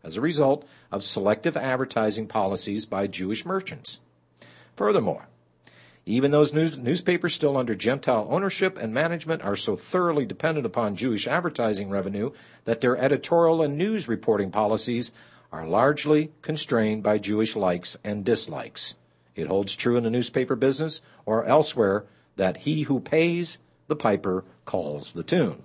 as a result of selective advertising policies by Jewish merchants. Furthermore, even those news, newspapers still under Gentile ownership and management are so thoroughly dependent upon Jewish advertising revenue that their editorial and news reporting policies are largely constrained by Jewish likes and dislikes. It holds true in the newspaper business or elsewhere that he who pays, the piper calls the tune.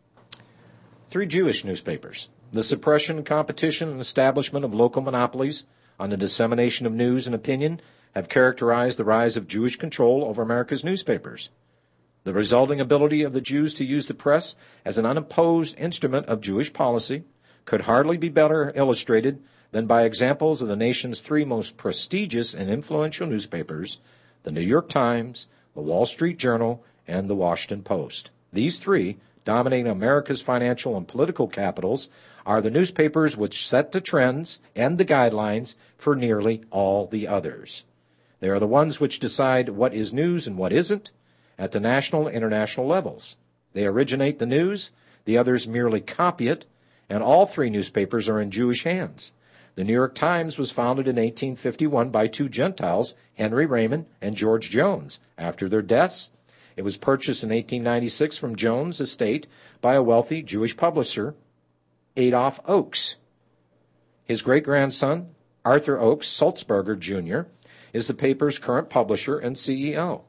Three Jewish newspapers. The suppression, competition, and establishment of local monopolies on the dissemination of news and opinion have characterized the rise of Jewish control over America's newspapers. The resulting ability of the Jews to use the press as an unopposed instrument of Jewish policy could hardly be better illustrated than by examples of the nation's three most prestigious and influential newspapers, the New York Times, the Wall Street Journal, and the Washington Post. These three, dominating America's financial and political capitals, are the newspapers which set the trends and the guidelines for nearly all the others. They are the ones which decide what is news and what isn't at the national and international levels. They originate the news, the others merely copy it, and all three newspapers are in Jewish hands. The New York Times was founded in eighteen fifty-one by two Gentiles, Henry Raymond and George Jones. After their deaths, it was purchased in eighteen ninety-six from Jones' estate by a wealthy Jewish publisher, Adolph Oakes. His great-grandson, Arthur Oakes Sulzberger, Junior, is the paper's current publisher and C E O.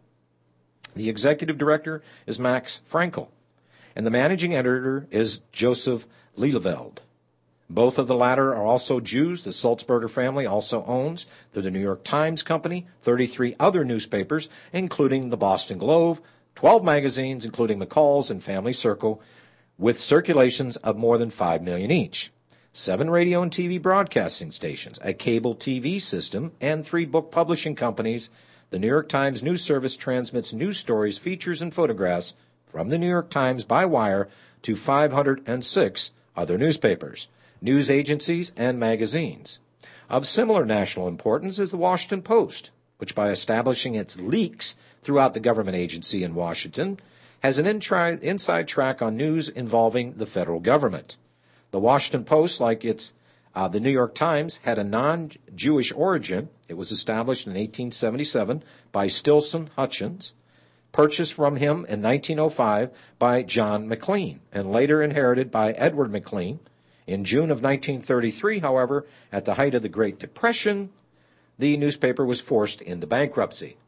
The executive director is Max Frankel, and the managing editor is Joseph Lilleveld. Both of the latter are also Jews. The Sulzberger family also owns, through the New York Times Company, thirty-three other newspapers, including the Boston Globe, twelve magazines, including McCall's and Family Circle, with circulations of more than five million each, seven radio and T V broadcasting stations, a cable T V system, and three book publishing companies. The New York Times News Service transmits news stories, features, and photographs from the New York Times by wire to five hundred six other newspapers, news agencies, and magazines. Of similar national importance is the Washington Post, which, by establishing its leaks throughout the government agency in Washington, has an intri- inside track on news involving the federal government. The Washington Post, like its uh, the New York Times, had a non-Jewish origin. It was established in eighteen seventy-seven by Stilson Hutchins, purchased from him in nineteen oh five by John McLean, and later inherited by Edward McLean. In June of nineteen thirty-three, however, at the height of the Great Depression, the newspaper was forced into bankruptcy.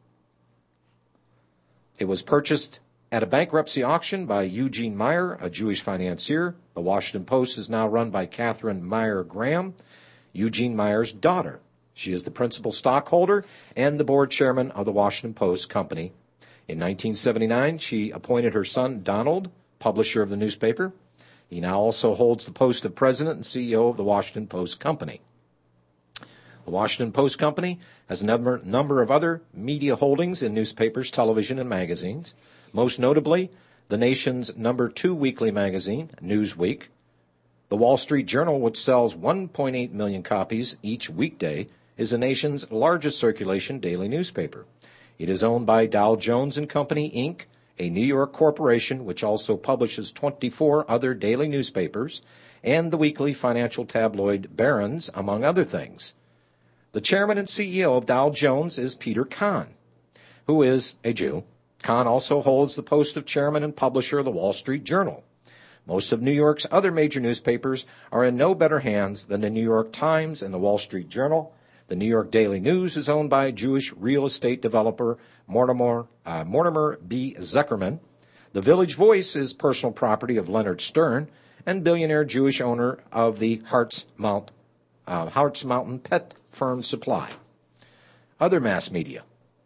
It was purchased at a bankruptcy auction by Eugene Meyer, a Jewish financier. The Washington Post is now run by Catherine Meyer Graham, Eugene Meyer's daughter. She is the principal stockholder and the board chairman of the Washington Post Company. In nineteen seventy-nine, she appointed her son, Donald, publisher of the newspaper. He now also holds the post of president and C E O of the Washington Post Company. The Washington Post Company has a number, number of other media holdings in newspapers, television, and magazines. Most notably, the nation's number two weekly magazine, Newsweek, the Wall Street Journal, which sells one point eight million copies each weekday, is the nation's largest circulation daily newspaper. It is owned by Dow Jones and Company, Incorporated, a New York corporation which also publishes twenty-four other daily newspapers, and the weekly financial tabloid Barron's, among other things. The chairman and C E O of Dow Jones is Peter Kahn, who is a Jew. Kahn also holds the post of chairman and publisher of the Wall Street Journal. Most of New York's other major newspapers are in no better hands than the New York Times and the Wall Street Journal. The New York Daily News is owned by Jewish real estate developer Mortimer, uh, Mortimer B. Zuckerman. The Village Voice is personal property of Leonard Stern and billionaire Jewish owner of the Hartz, Mount, uh, Hartz Mountain Pet Firm Supply. Other mass media.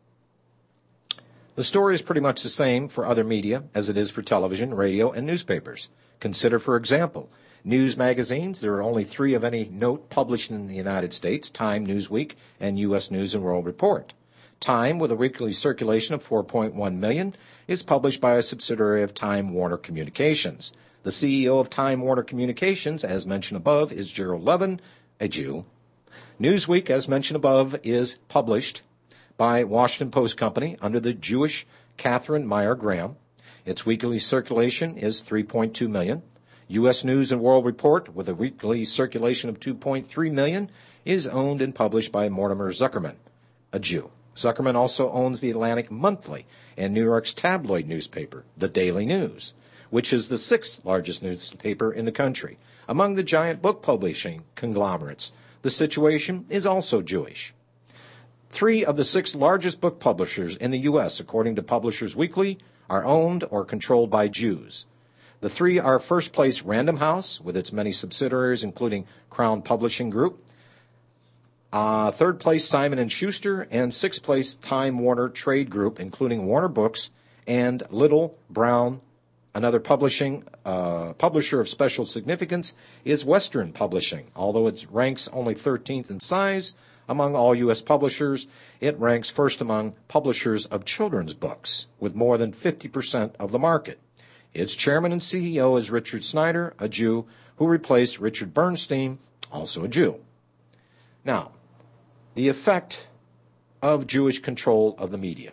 The story is pretty much the same for other media as it is for television, radio, and newspapers. Consider, for example, news magazines. There are only three of any note published in the United States: Time, Newsweek, and U S News and World Report. Time, with a weekly circulation of four point one million, is published by a subsidiary of Time Warner Communications. The C E O of Time Warner Communications, as mentioned above, is Gerald Levin, a Jew. Newsweek, as mentioned above, is published by Washington Post Company under the Jewish Catherine Meyer Graham. Its weekly circulation is three point two million. U S News and World Report, with a weekly circulation of two point three million, is owned and published by Mortimer Zuckerman, a Jew. Zuckerman also owns the Atlantic Monthly and New York's tabloid newspaper, The Daily News, which is the sixth largest newspaper in the country. Among the giant book publishing conglomerates, the situation is also Jewish. Three of the six largest book publishers in the U S, according to Publishers Weekly, are owned or controlled by Jews. The three are first place Random House, with its many subsidiaries, including Crown Publishing Group, uh, third place Simon and Schuster, and sixth place Time Warner Trade Group, including Warner Books and Little Brown. Another publishing uh, publisher of special significance is Western Publishing. Although it ranks only thirteenth in size among all U S publishers, it ranks first among publishers of children's books, with more than fifty percent of the market. Its chairman and C E O is Richard Snyder, a Jew, who replaced Richard Bernstein, also a Jew. Now, the effect of Jewish control of the media.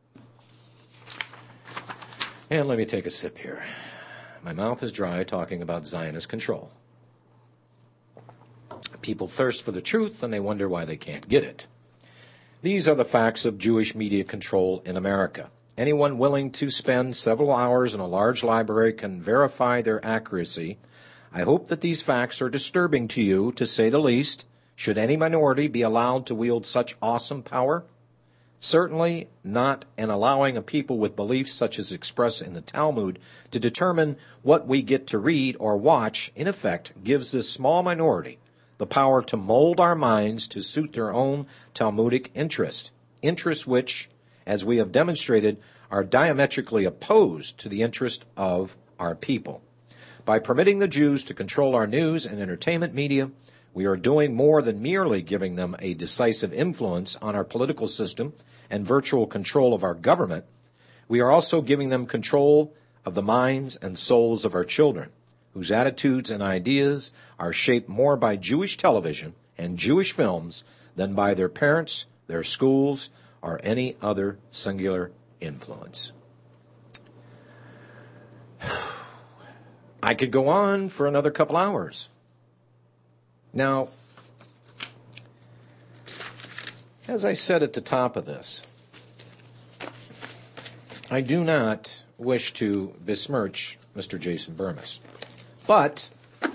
And let me take a sip here. My mouth is dry talking about Zionist control. People thirst for the truth, and they wonder why they can't get it. These are the facts of Jewish media control in America. Anyone willing to spend several hours in a large library can verify their accuracy. I hope that these facts are disturbing to you, to say the least. Should any minority be allowed to wield such awesome power? Certainly not in allowing a people with beliefs such as expressed in the Talmud to determine what we get to read or watch, in effect, gives this small minority the power to mold our minds to suit their own Talmudic interest, interests which, as we have demonstrated, are diametrically opposed to the interest of our people. By permitting the Jews to control our news and entertainment media, we are doing more than merely giving them a decisive influence on our political system and virtual control of our government. We are also giving them control of the minds and souls of our children, whose attitudes and ideas are shaped more by Jewish television and Jewish films than by their parents, their schools, or any other singular influence. I could go on for another couple hours. Now, as I said at the top of this, I do not wish to besmirch Mister Jason Bermas. But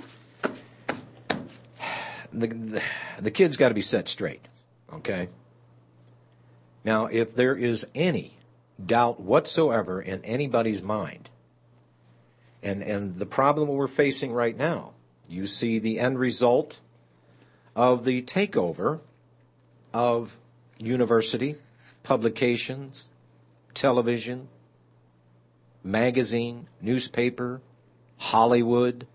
the, the, the kid's got to be set straight, okay? Now, if there is any doubt whatsoever in anybody's mind, and, and the problem we're facing right now, you see the end result of the takeover of university, publications, television, magazine, newspaper, Hollywood.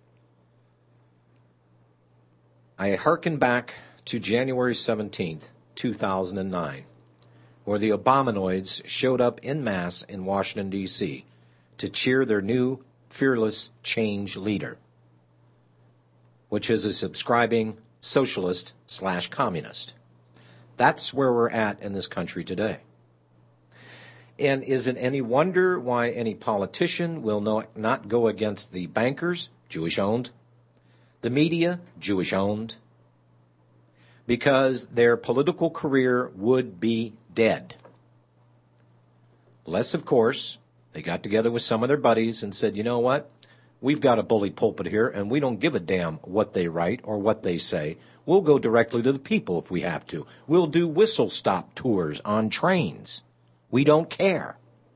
I hearken back to January seventeenth, two thousand nine, where the Obamanoids showed up en masse in Washington, D C to cheer their new fearless change leader, which is a subscribing socialist slash communist. That's where we're at in this country today. And is it any wonder why any politician will no, not go against the bankers, Jewish-owned, the media, Jewish-owned, because their political career would be dead. Unless, of course, they got together with some of their buddies and said, you know what, we've got a bully pulpit here, and we don't give a damn what they write or what they say. We'll go directly to the people if we have to. We'll do whistle-stop tours on trains. We don't care.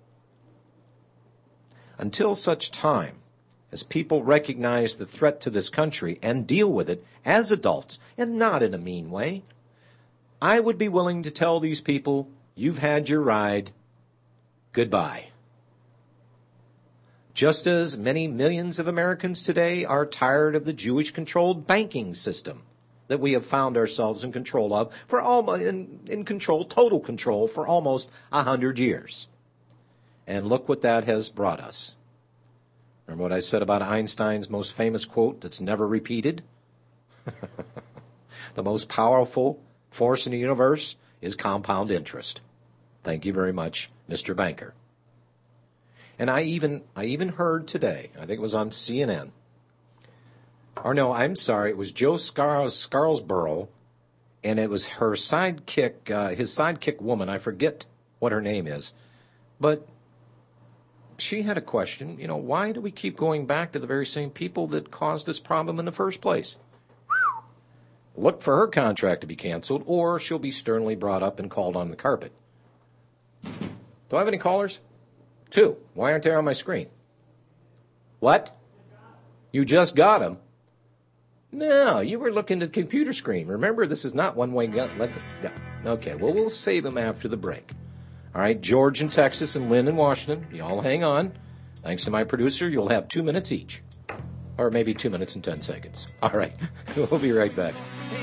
Until such time as people recognize the threat to this country and deal with it as adults and not in a mean way, I would be willing to tell these people, you've had your ride, goodbye. Just as many millions of Americans today are tired of the Jewish-controlled banking system that we have found ourselves in control of for almost in, in control, total control for almost a hundred years. And look what that has brought us. Remember what I said about Einstein's most famous quote that's never repeated? The most powerful force in the universe is compound interest. Thank you very much, Mister Banker. And I even I even heard today, I think it was on C N N, Or no, I'm sorry, it was Joe Scar- Scarsborough, and it was her sidekick, uh, his sidekick woman. I forget what her name is, but she had a question. You know, why do we keep going back to the very same people that caused this problem in the first place? Look for her contract to be canceled, or she'll be sternly brought up and called on the carpet. Do I have any callers? Two. Why aren't they on my screen? What? You just got them? No, you were looking at the computer screen. Remember, this is not one-way. Gun. Let the, yeah. Okay, well, we'll save them after the break. All right, George in Texas and Lynn in Washington, you all hang on. Thanks to my producer, you'll have two minutes each. Or maybe two minutes and ten seconds. All right, we'll be right back.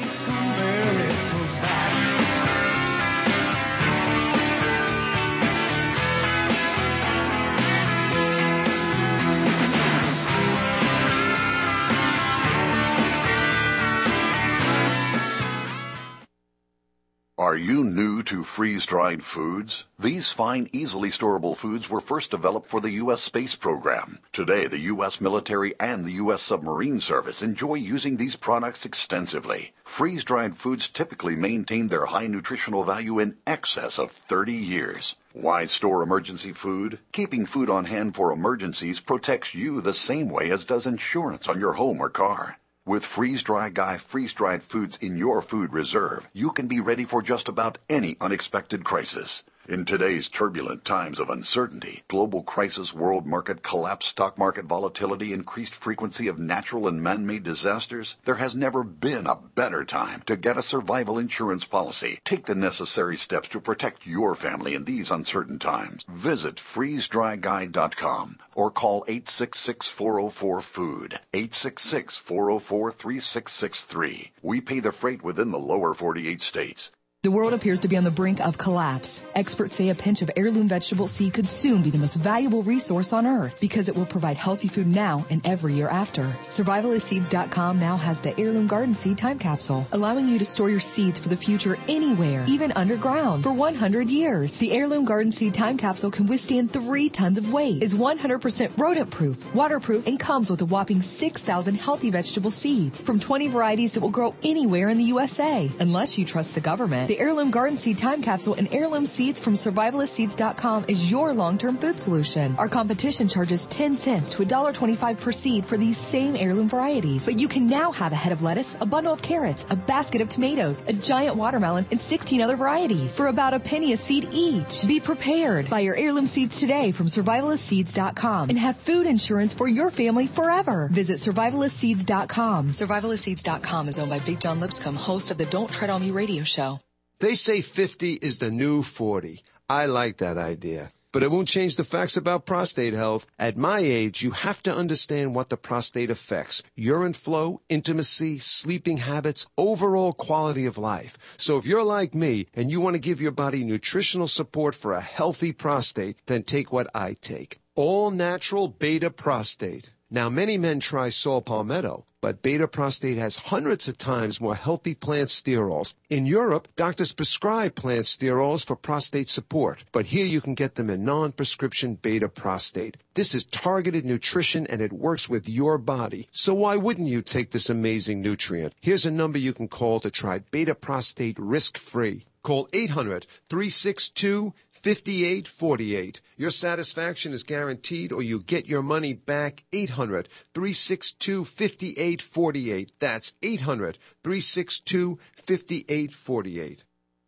Are you new to freeze-dried foods? These fine, easily storable foods were first developed for the U S space program. Today, the U S military and the U S submarine service enjoy using these products extensively. Freeze-dried foods typically maintain their high nutritional value in excess of thirty years. Why store emergency food? Keeping food on hand for emergencies protects you the same way as does insurance on your home or car. With Freeze-Dry Guy freeze-dried foods in your food reserve, you can be ready for just about any unexpected crisis. In today's turbulent times of uncertainty, global crisis, world market collapse, stock market volatility, increased frequency of natural and man-made disasters, there has never been a better time to get a survival insurance policy. Take the necessary steps to protect your family in these uncertain times. Visit freeze dry guy dot com or call eight six six, four oh four, food, eight six six, four oh four, three six six three. We pay the freight within the lower forty-eight states. The world appears to be on the brink of collapse. Experts say a pinch of heirloom vegetable seed could soon be the most valuable resource on Earth because it will provide healthy food now and every year after. Survivalist Seeds dot com now has the Heirloom Garden Seed Time Capsule, allowing you to store your seeds for the future anywhere, even underground, for one hundred years. The Heirloom Garden Seed Time Capsule can withstand three tons of weight, is one hundred percent rodent-proof, waterproof, and comes with a whopping six thousand healthy vegetable seeds from twenty varieties that will grow anywhere in the U S A. Unless you trust the government, the Heirloom Garden Seed Time Capsule and heirloom seeds from Survivalist Seeds dot com is your long-term food solution. Our competition charges ten cents to one dollar twenty-five per seed for these same heirloom varieties. But you can now have a head of lettuce, a bundle of carrots, a basket of tomatoes, a giant watermelon, and sixteen other varieties for about a penny a seed each. Be prepared. Buy your heirloom seeds today from Survivalist Seeds dot com and have food insurance for your family forever. Visit Survivalist Seeds dot com. Survivalist Seeds dot com is owned by Big John Lipscomb, host of the Don't Tread on Me radio show. They say fifty is the new forty. I like that idea. But it won't change the facts about prostate health. At my age, you have to understand what the prostate affects. Urine flow, intimacy, sleeping habits, overall quality of life. So if you're like me and you want to give your body nutritional support for a healthy prostate, then take what I take. All natural beta prostate. Now, many men try saw palmetto, but beta prostate has hundreds of times more healthy plant sterols. In Europe, doctors prescribe plant sterols for prostate support, but here you can get them in non-prescription beta prostate. This is targeted nutrition and it works with your body. So why wouldn't you take this amazing nutrient? Here's a number you can call to try beta prostate risk-free. Call eight hundred, three six two, five eight four eight. Your satisfaction is guaranteed or you get your money back. eight hundred, three six two, five eight four eight. That's eight hundred, three six two, five eight four eight.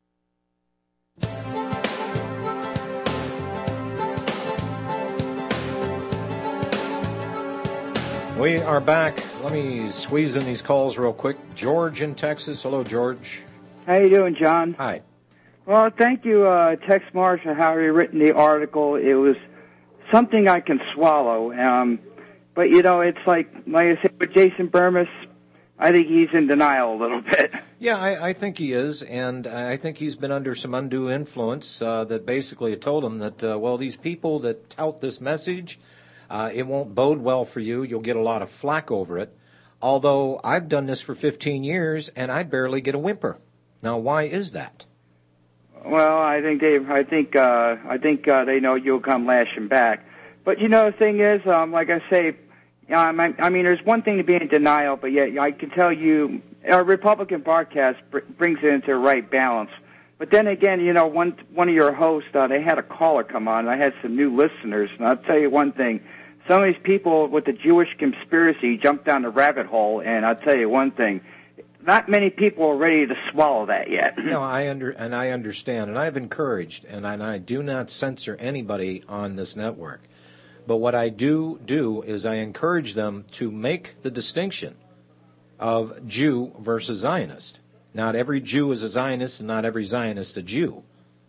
We are back. Let me squeeze in these calls real quick. George in Texas. Hello, George. How you doing, John? Hi. Well, thank you, uh, Tex Marsh, for how you written the article. It was something I can swallow. Um, but, you know, it's like, like I said, with Jason Bermas, I think he's in denial a little bit. Yeah, I, I think he is, and I think he's been under some undue influence uh, that basically told him that, uh, well, these people that tout this message, uh, it won't bode well for you. You'll get a lot of flack over it. Although I've done this for fifteen years, and I barely get a whimper. Now, why is that? Well, I think they, I think, uh, I think uh, they know you'll come lashing back. But you know, the thing is, um, like I say, Yeah, I mean, I mean, there's one thing to be in denial, but yet I can tell you, our Republican broadcast br- brings it into the right balance. But then again, you know, one one of your hosts, uh, they had a caller come on, and I had some new listeners, and I'll tell you one thing. Some of these people with the Jewish conspiracy jumped down the rabbit hole, and I'll tell you one thing. Not many people are ready to swallow that yet. No, I under and I understand, and I've encouraged, and I, and I do not censor anybody on this network. But what I do do is I encourage them to make the distinction of Jew versus Zionist. Not every Jew is a Zionist, and not every Zionist a Jew.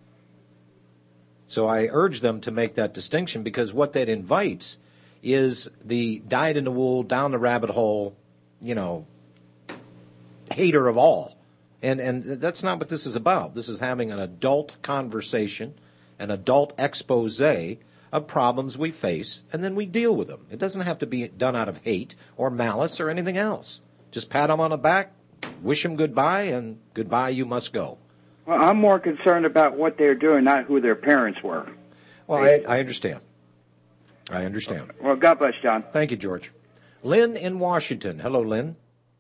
So I urge them to make that distinction, because what that invites is the dyed-in-the-wool, down-the-rabbit-hole, you know, hater of all. And and that's not what this is about. This is having an adult conversation, an adult expose of problems we face, and then we deal with them. It doesn't have to be done out of hate or malice or anything else. Just pat them on the back, wish them goodbye, and goodbye you must go. Well, I'm more concerned about what they're doing, not who their parents were. Well, I, I understand. I understand. Well, God bless, John. Thank you, George. Lynn in Washington. Hello, Lynn.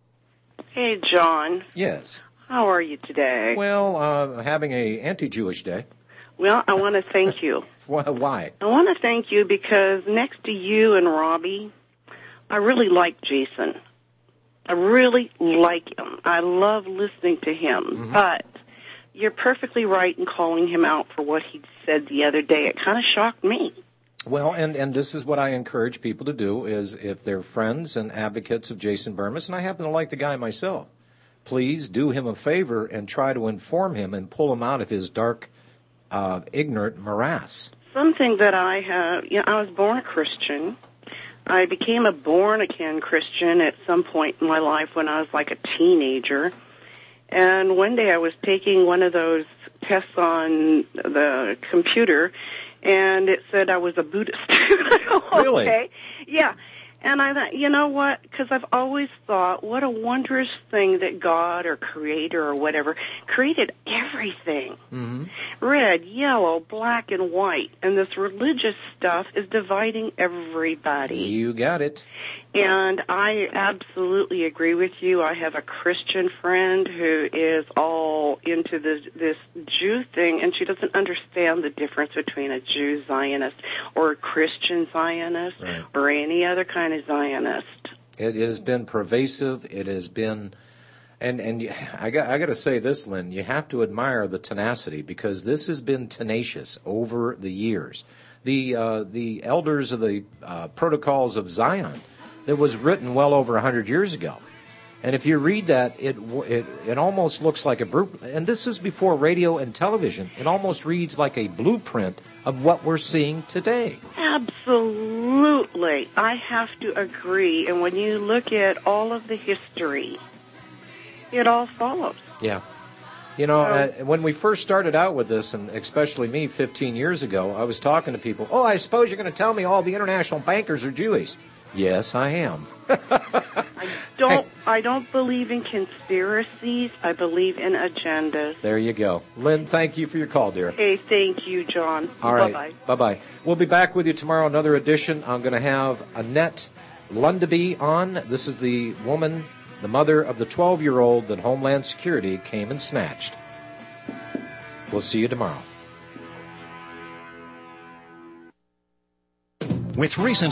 Hey, John. Yes. How are you today? Well, uh, having a anti-Jewish day. Well, I want to thank you. Why? I want to thank you because next to you and Robbie, I really like Jason. I really like him. I love listening to him. Mm-hmm. But you're perfectly right in calling him out for what he said the other day. It kind of shocked me. Well, and, and this is what I encourage people to do, is if they're friends and advocates of Jason Bermas, and I happen to like the guy myself, please do him a favor and try to inform him and pull him out of his dark, uh, ignorant morass. Something that I have, you know, I was born a Christian. I became a born-again Christian at some point in my life when I was like a teenager. And one day I was taking one of those tests on the computer, and it said I was a Buddhist. Really? Okay. Yeah. And I thought, you know what? Because I've always thought, what a wondrous thing that God or Creator or whatever created everything. Mm-hmm. Red, yellow, black, and white. And this religious stuff is dividing everybody. You got it. And I absolutely agree with you. I have a Christian friend who is all into this, this Jew thing, and she doesn't understand the difference between a Jew Zionist or a Christian Zionist, right, or any other kind of Zionist. It, it has been pervasive. It has been, and and I got I got to say this, Lynn. You have to admire the tenacity, because this has been tenacious over the years. The uh, the elders of the uh, Protocols of Zion, that was written well over one hundred years ago. And if you read that, it it it almost looks like a blueprint. And this is before radio and television. It almost reads like a blueprint of what we're seeing today. Absolutely. I have to agree. And when you look at all of the history, it all follows. Yeah. You know, uh, when we first started out with this, and especially me fifteen years ago, I was talking to people, oh, I suppose you're going to tell me all the international bankers are Jewish. Yes, I am. I don't I don't believe in conspiracies. I believe in agendas. There you go. Lynn, thank you for your call, dear. Hey, thank you, John. All right. Bye-bye. Bye-bye. We'll be back with you tomorrow, another edition. I'm going to have Annette Lundaby on. This is the woman, the mother of the twelve-year-old that Homeland Security came and snatched. We'll see you tomorrow. With recent